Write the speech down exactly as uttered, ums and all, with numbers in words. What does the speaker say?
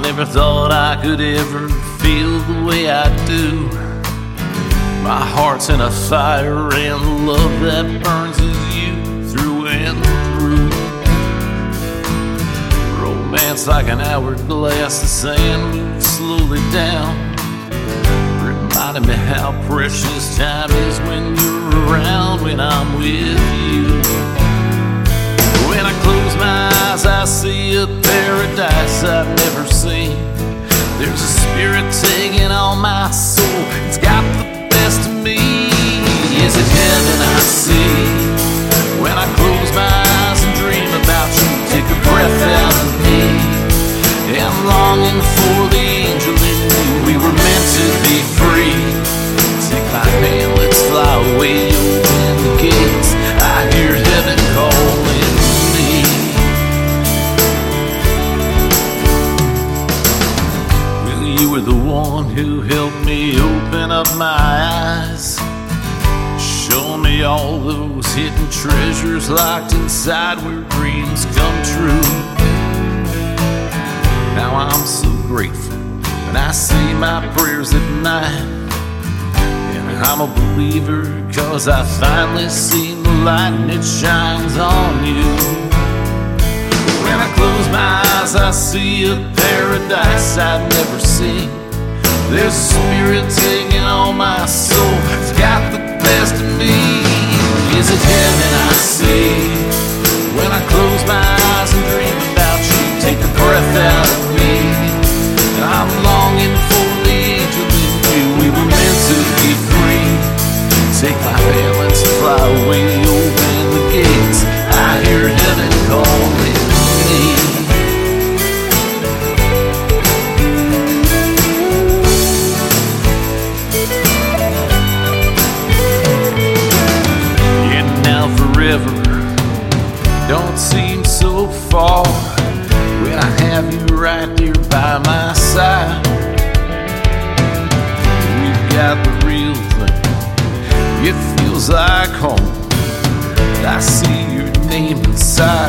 never thought I could ever feel the way I do. My heart's in a fire and the love that burns is you through and through. Romance like an hourglass, the sand moves slowly down, reminding me how precious time is when you're around, when I'm with you. When I close my eyes, I see a paradise I've never seen. There's a spirit taking on my soul, it's got the best of me. Is it heaven I see when I close my eyes and dream about you? Take a breath out of me, and I'm longing for the angel in you. We were meant to be free. Take my hand, let's fly away, open the gates. I hear heaven calling me. Well, you were the one who helped me open up my eyes, show me all those hidden treasures locked inside where dreams come true. Now I'm so grateful when I say my prayers at night, and I'm a believer cause I finally seen the light and it shines on you. When I close my eyes, I see a paradise I've never seen. There's a spirit taking on my soul, it's got the best of me. Is it heaven I see when I close my eyes and dream about you? Take the breath out of me, and I'm longing for the angel in you. We were meant to be free. Take my hand, let's fly away, open the gates. I hear heaven calling me. Forever don't seem so far when I have you right here by my side. We've got the real thing, it feels like home. I see your name inside.